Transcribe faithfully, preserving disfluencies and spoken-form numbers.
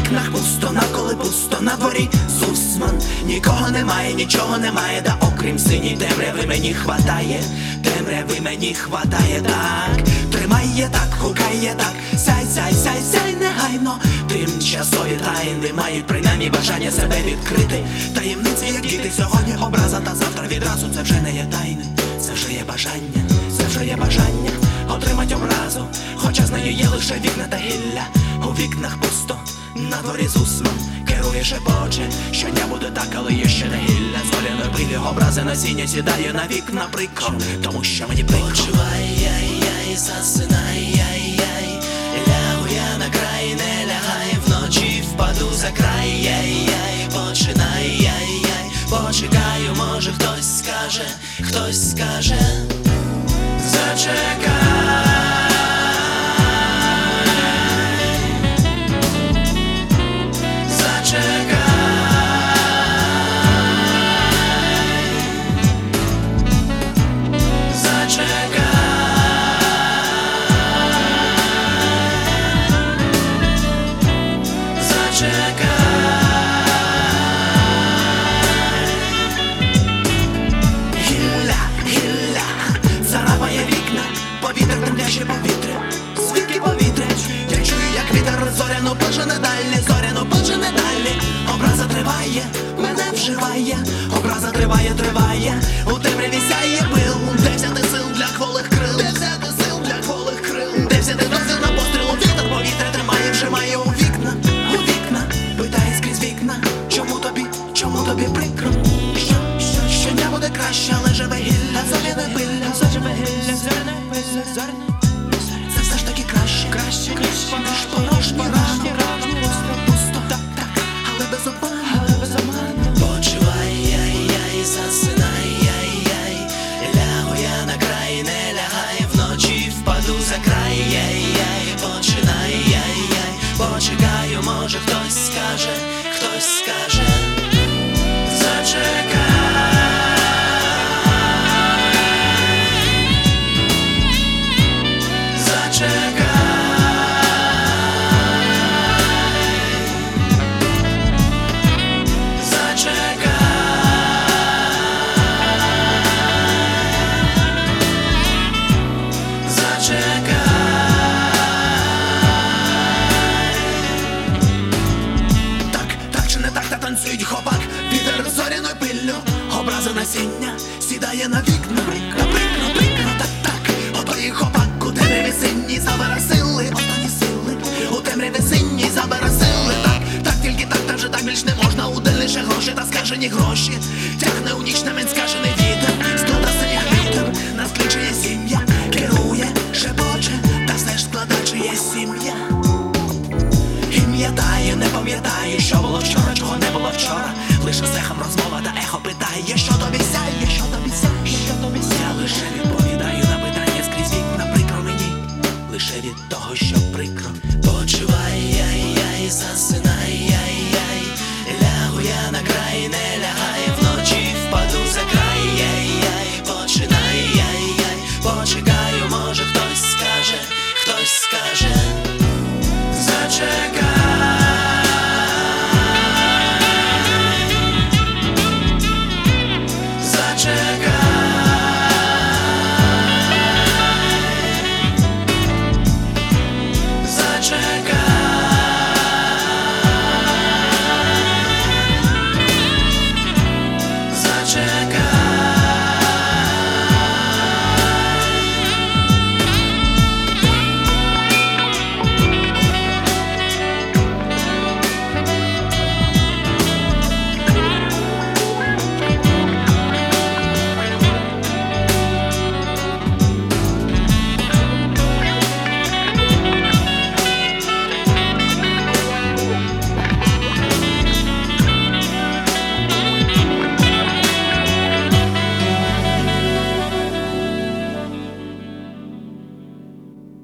вікнах пусто, навколи пусто, на дворі Зусман. Нікого немає, нічого немає, да окрім синій темряви мені хватає, темряви мені хватає, так. Тримає так, гукає так, сяй, сяй, сяй, сяй негайно. Тимчасові тайни мають принаймні бажання себе відкрити. Таємниці, як діти, сьогодні образа, та завтра відразу. Це вже не є тайни, це вже є бажання, це вже є бажання отримать образу, хоча з нею є лише вікна та гілля. У вікнах пусто, на дворі Зусман керує, шепоче, щодня буде так, але є ще не гілля. З воляною пилі образи насіння сідає на вікна прикро, тому що мені прикро. Почувай, яй-яй, засинай, яй-яй, лягу я на край, не лягай, вночі впаду за край, яй-яй, починай, яй-яй, почекаю, може хтось скаже, хтось скаже, зачекай. Повітря, темняще повітря, звідки повітря? Я чую, як вітер зоряно пожене далі, зоряно пожене далі. Образа триває, мене вживає, образа триває, триває. У темряві сяє пил, де взяти сил для кволих крил, де взяти сил для кволих крил, де взяти дозвіл на постріл. Вітер повітря тримає, вжимає у вікна, у вікна, питає скрізь вікна. Чому тобі, чому тобі прикро? Що, що, щодня буде краще, але живе гілля, зоряне пилля, заживе гілля, зоряне пилля, зоряне. Це все ж таки краще, краще, краще, ніж порожні рани, пусто, пусто, так, так, але без обману, але без обману. Почувай, яй-яй, засинай, яй-яй, лягу я на край, не лягай, вночі впаду за край, яй-яй, починай, яй-яй, почекаю, може хтось скаже, хтось скаже, зачекай. Танцюють хопак, вітер зоряною пиллю, образи насіння сідає на вікна. Прикро, прикро, прикро, так, так. Ото і хопак у темряві синій забере сили, останні сили, у темряві синій забере сили. Так, так, тільки так, та вже так більш не можна. У день лише гроші та скажені гроші. Тягне у ніч намен скажений вітер, склада синіх вітер, нас кличе сім'я, керує, шепоче, та все ж склада чиє сім'я. І пам'ятає, не пам'ятає, що було вчора, чого не було вчора. Лише сехом розмова та ехо питає, що тобі сяє, що тобі сяє, що тобі сяє. Я лише відповідаю на питання скрізь вікна, прикро мені, лише від того, що прикро. Почувай,